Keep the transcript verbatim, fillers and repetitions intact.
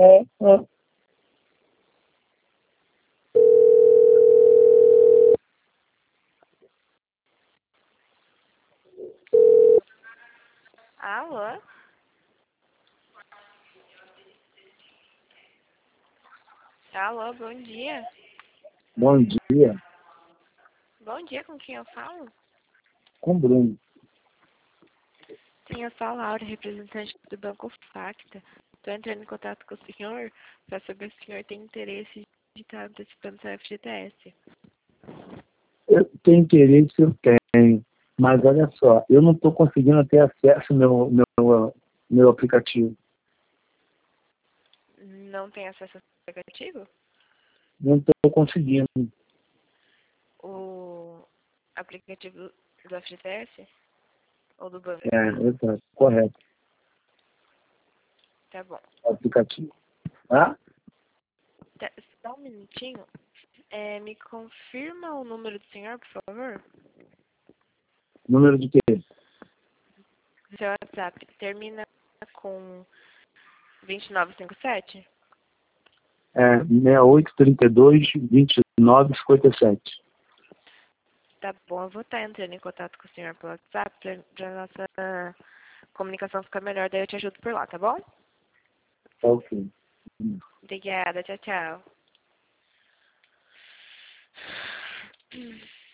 É, é. Alô? Alô, bom dia. Bom dia. Bom dia, com quem eu falo? Com o Bruno. Sim, eu sou a Laura, representante do Banco Facta. Estou entrando em contato com o senhor para saber se o senhor tem interesse de estar antecipando seu F G T S. Eu tenho interesse, eu tenho. Mas olha só, eu não estou conseguindo ter acesso ao meu, meu, meu aplicativo. Não tem acesso ao aplicativo? Não estou conseguindo. O aplicativo do F G T S? Ou do banco? É, exato. Correto. Tá bom. O aplicativo. Tá? Tá, só um minutinho. É, me confirma o número do senhor, por favor? Número de quê? Seu WhatsApp termina com vinte e nove cinquenta e sete? É, seis oito, trinta e dois, vinte e nove, cinquenta e sete. Tá bom, eu vou estar entrando em contato com o senhor pelo WhatsApp para a nossa comunicação ficar melhor, daí eu te ajudo por lá, tá bom? Tá ok. Obrigada, tchau, tchau.